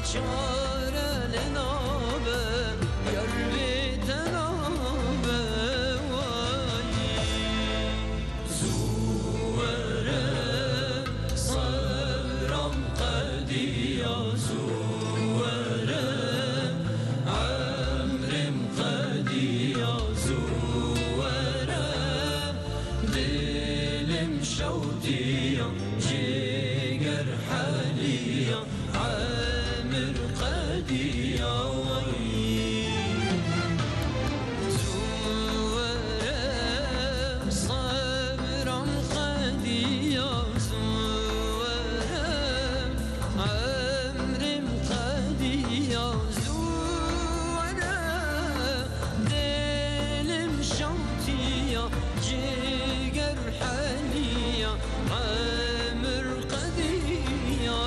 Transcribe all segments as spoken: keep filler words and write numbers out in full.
چاره لنابه یار بی تنابه وای زوره صبرم قدیا زوره عمرم قدیا زوره دلم شوتيا جيجر حاليا عامر قديا وي زوره صبرم قديا زوره عمرم قديا زوره دلم شوتيا جيجر حاليا عامر قديا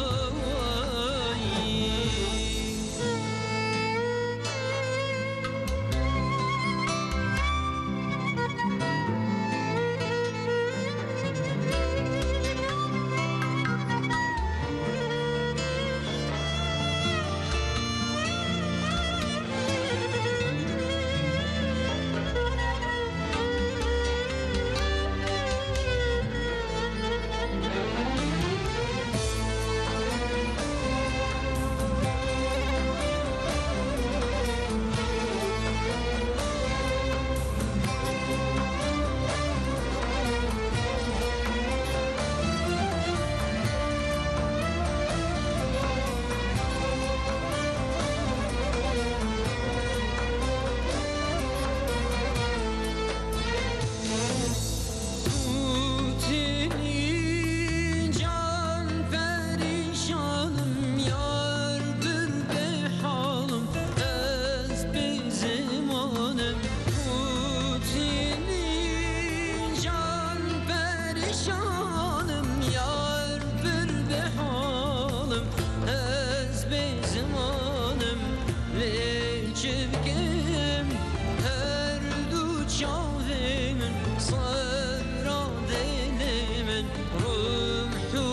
çevkim her du çavimin sabra dilimin ruhu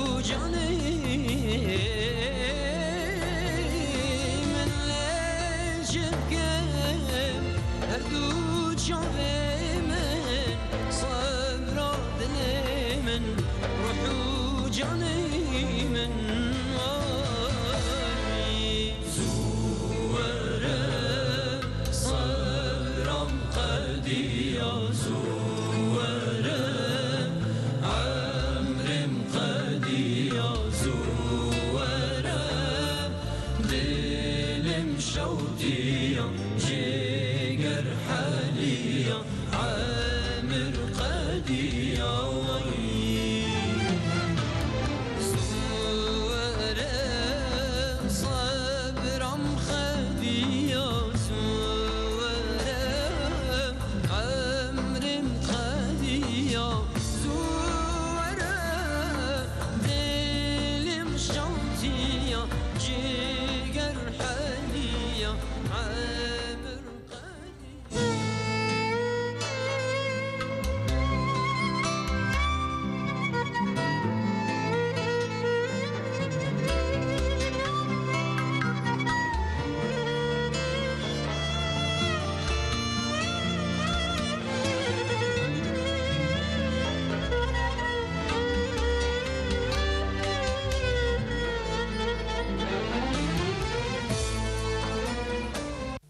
canimin le çevkim her du çavimin sabra dilimin ruhu canimin قديا زوره عمرم قديا زوره دلم شوتيا جيجر حاليا عامر قديا وي زوره صبرم قديا جيجر حالي